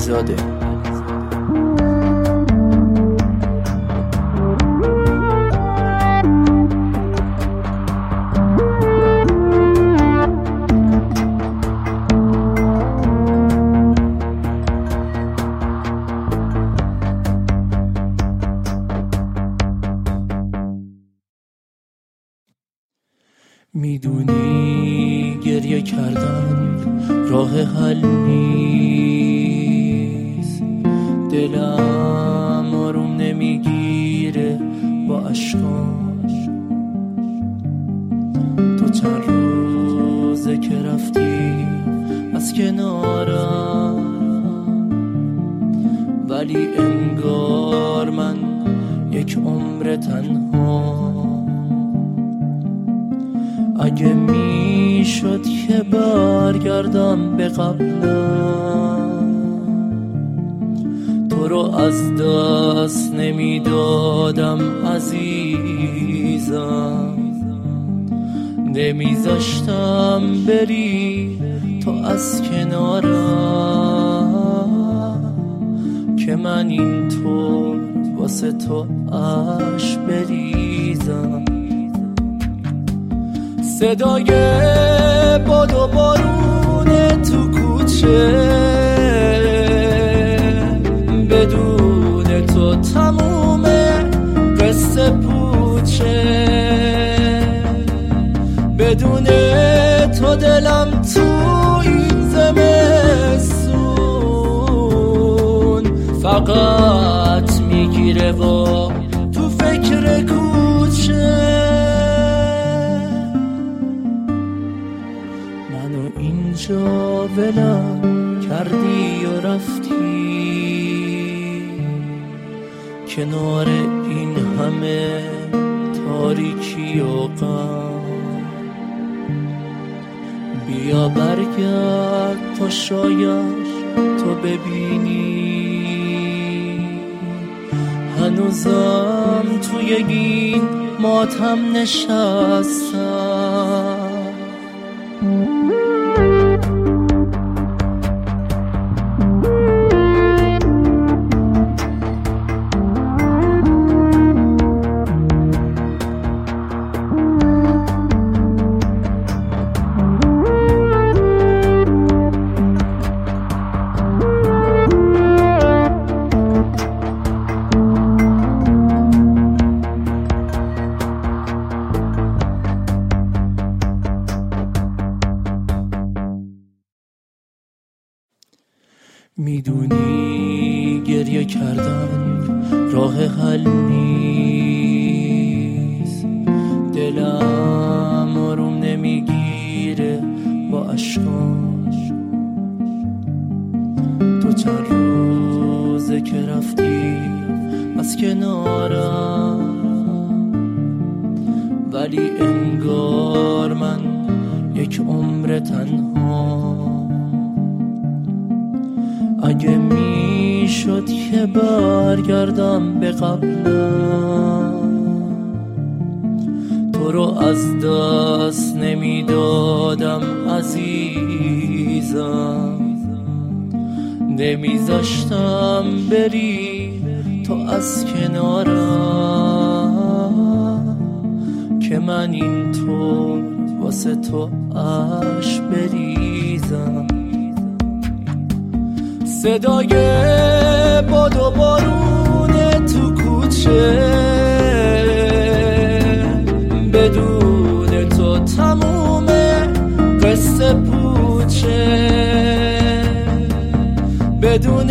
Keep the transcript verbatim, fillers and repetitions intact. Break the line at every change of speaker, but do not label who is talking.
علیزاده. میدونی گریه کردن راه حل نیست، دلم آروم نمیگیره با اشکاش. تو چند روزه که رفتی از کنارم، ولی انگار من یک عمر تنها. اگه میشد که برگردم به قبلم، تو رو از دست نمیدادم عزیزم، نمیذاشتم بری تو از کنارم، که من اینطور واسه تو عشق بریزم. صدای باد و بارون تو کوچه، بدون تو تموم قصه پوچه، بدون تو دلم تو این زمستون فقط میگیره و تو فکر کوچه. اینجا ولم کردی و رفتی کنار این همه تاریکی و غم. بیا برگرد تا شاید تو ببینی هنوزم توی این ماتم نشستم. میدونی گریه کردن راه حل نیست، دلم آروم نمیگیره با اشکاش. تو چند روزه که رفتی از کنارم، ولی انگار من یک عمر تنها. اگه میشد که برگردم به قبلم، تو رو از دست نمیدادم عزیزم، نمیذاشتم بری تو از کنارم، که من اینطور واسه تو عشق بریزم. صدای باد و بارون تو کوچه، بدون تو تموم قصه پوچه، بدون